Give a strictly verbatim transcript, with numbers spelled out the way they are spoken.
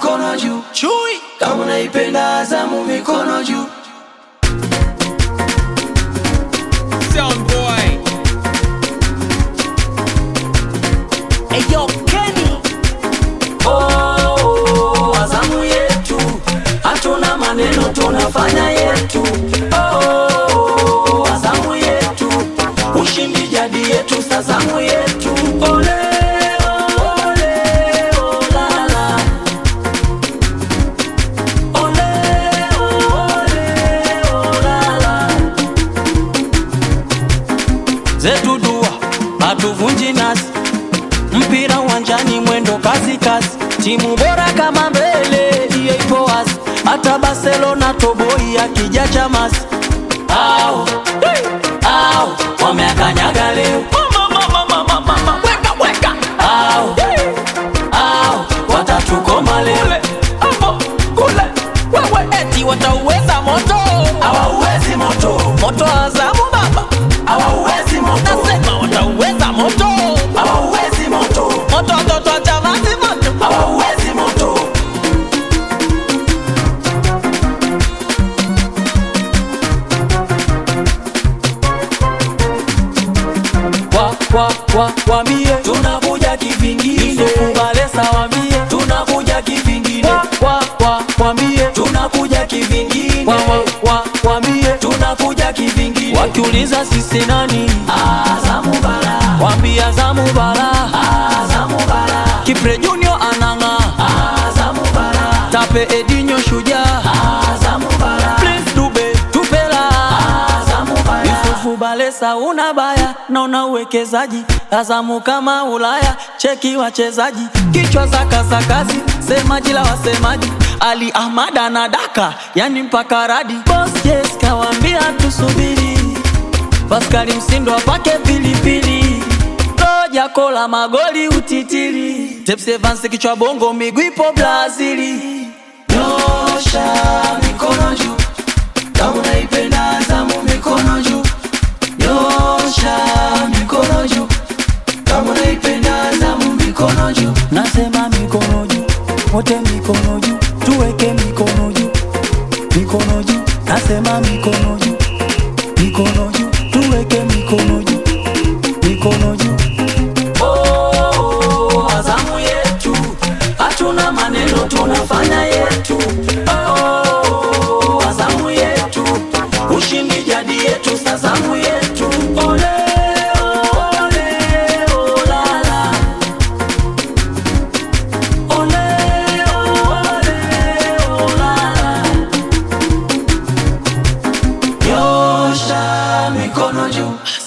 mikono juu. Chui. Kama unaipenda Azamu mikono juu. Sound boy. Hey yo Kenny. Oh, Azamu yetu, hatuna maneno tunafanya yetu. Oh, Azamu yetu, ushindi jadi yetu, Azamu yetu. Ole, ole, olala. Ole, ole, olala. Zetu dua, hatuvunji nasi. Mpira uwanjani mwendo kasi kasi. Timu bora kama mbele, hiyo ipo wazi. Hata Barcelona toboi akija chamasi. Au, hey, au, wameakanyaga leo. Mama mama mama mama. Weka weka. Au, hey, au, watatukoma leo. Kule, hapo, kule. Wewe eti watauweza moto. Hawauwezi moto. Moto Azamu baba. Hawauwezi moto. Nasema watauweza moto. Hawauwezi moto. Moto toto wa Chamazi moto. Hawauwezi moto. Wa wa wa wambie tunakuja kivingine. Balesa wambie tunakuja kivingine. Wa wa wa wambie tunakuja kivingine. Wa wa wa wambie tunakuja kivingine. Wakiuliza sisi nani? Azamu bara. Wambie Azamu bara. Azamu bara. Kipre Junior ananga. Azamu bara. Tape Edinho shujaa. Azamu bara. Prince Dube tupela. Azamu bara. Yusufu Balesa unabaya na una uwekezaji. Azamu kama Ulaya, cheki wachezaji. Kichwa za kasa kazi, semaji la wasemaji. Ali Ahmad anadaka, yani mpaka radi. Boss yes kawambia tusubiri. Pascal Msindo apake pilipili. Roja kola magoli utitiri. Tepsi Evans kichwa bongo miguu ipo Brazili. Nyosha mikono juu. Kama unaipenda Azamu mikono juu. Nyosha mikono juu. Kama unaipenda Azamu mikono juu. Nasema mikono juu. Wote mikono juu. Tuweke mikono juu. Mikono juu. Nasema mikono juu. Mikono juu. Tuweke mikono juu. Mikono juu. Oh, Azamu yetu, hatuna maneno tunafanya yetu. Oh, Azamu yetu, ushindi jadi yetu, Azamu yetu. Ole, ole, olala. Ole, ole, olala. Nyosha mikono juu.